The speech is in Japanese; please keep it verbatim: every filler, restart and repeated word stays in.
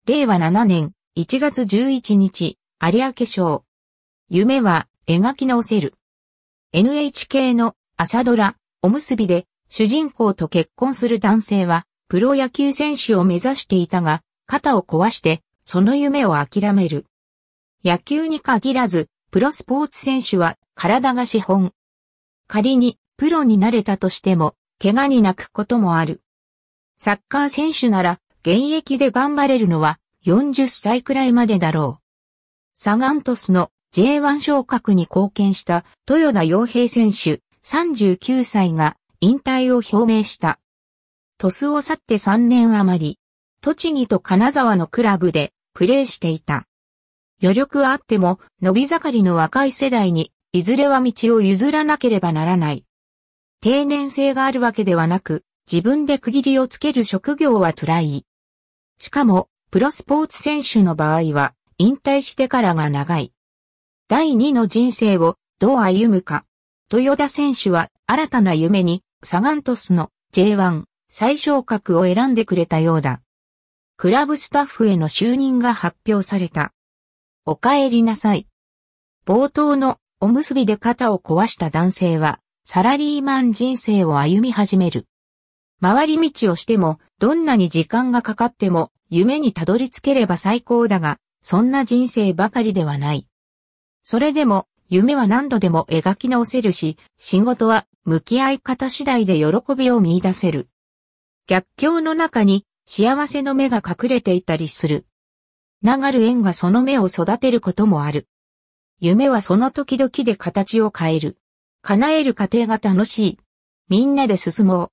れいわななねんいちがつじゅういちにち、有明賞。夢は描き直せる。エヌエイチケー の朝ドラ、おむすびで主人公と結婚する男性はプロ野球選手を目指していたが、肩を壊してその夢を諦める。野球に限らず、プロスポーツ選手は体が資本。仮にプロになれたとしても、怪我に泣くこともある。サッカー選手なら現役で頑張れるのはよんじゅっさいくらいまでだろう。サガン鳥栖の ジェイワン 昇格に貢献した豊田陽平選手さんじゅうきゅうさいが引退を表明した。鳥栖を去ってさんねん余り、栃木と金沢のクラブでプレーしていた。余力はあっても伸び盛りの若い世代にいずれは道を譲らなければならない。定年制があるわけではなく、自分で区切りをつける職業は辛い。しかも、プロスポーツ選手の場合は、引退してからが長い。第二の人生をどう歩むか。豊田選手は新たな夢に、サガン鳥栖の ジェイワン 再昇格を選んでくれたようだ。クラブスタッフへの就任が発表された。お帰りなさい。冒頭のおむすびで肩を壊した男性は、サラリーマン人生を歩み始める。回り道をしても、どんなに時間がかかっても、夢にたどり着ければ最高だが、そんな人生ばかりではない。それでも、夢は何度でも描き直せるし、仕事は向き合い方次第で喜びを見出せる。逆境の中に幸せの芽が隠れていたりする。流る縁がその芽を育てることもある。夢はその時々で形を変える。叶える過程が楽しい。みんなで進もう。